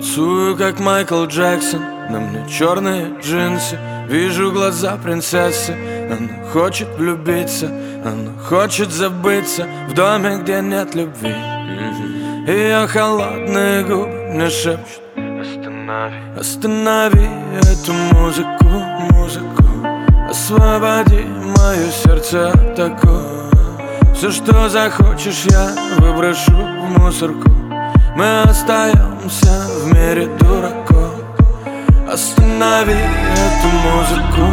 Танцую, как Майкл Джексон, на мне черные джинсы. Вижу глаза принцессы. Она хочет влюбиться, она хочет забыться в доме, где нет любви. Ее холодные губы мне шепчут: останови, останови эту музыку, музыку. Освободи мое сердце от такого. Все, что захочешь, я выброшу в мусорку. Мы остаемся в мире дураков. Останови эту музыку,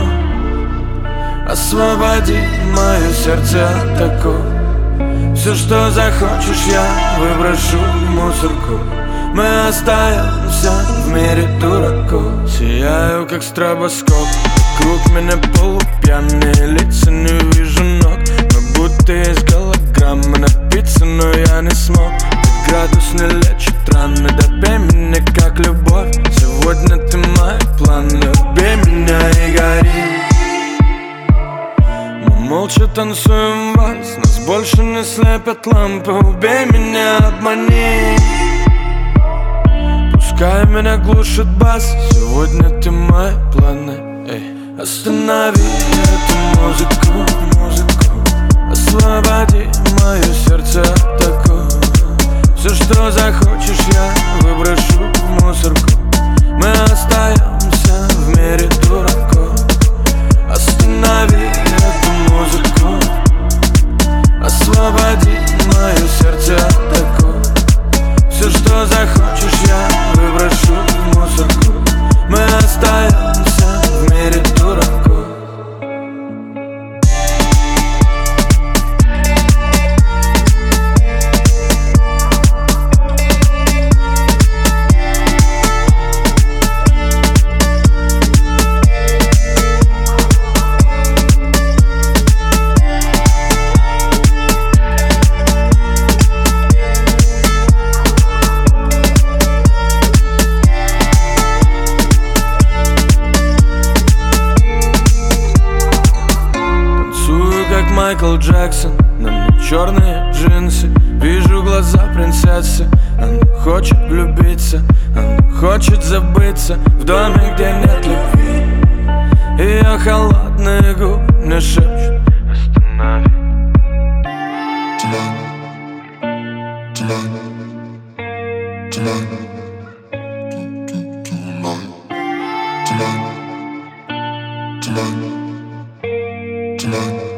освободи мое сердце от такого. Все, что захочешь, я выброшу в мусорку. Мы остаемся в мире дураков. Сияю, как стробоскоп, вокруг меня полупьяные лица, не вижу ног. Мы будто из голограммы, напиться, но я не смог. Градус не лечит раны, добей меня как любовь. Сегодня ты мой план, люби меня и гори. Мы молча танцуем вальс, нас больше не слепят лампы. Убей меня, обмани, пускай меня глушит бас. Сегодня ты мой план, эй. Останови эту музыку, музыку. Освободи мое сердце от такого. Все, что захочешь, я выброшу в мусорку. Мы остаемся в мире дураков. Останови эту музыку, освободи мое сердце от такого. Все, что захочешь, я выброшу в мусорку. Мы остаемся в мире дураков. Майкл Джексон, на мне черные джинсы. Вижу глаза принцессы. Она хочет влюбиться, она хочет забыться в доме, где нет любви. Ее холодные губы мне шепчут: останови. Tonight.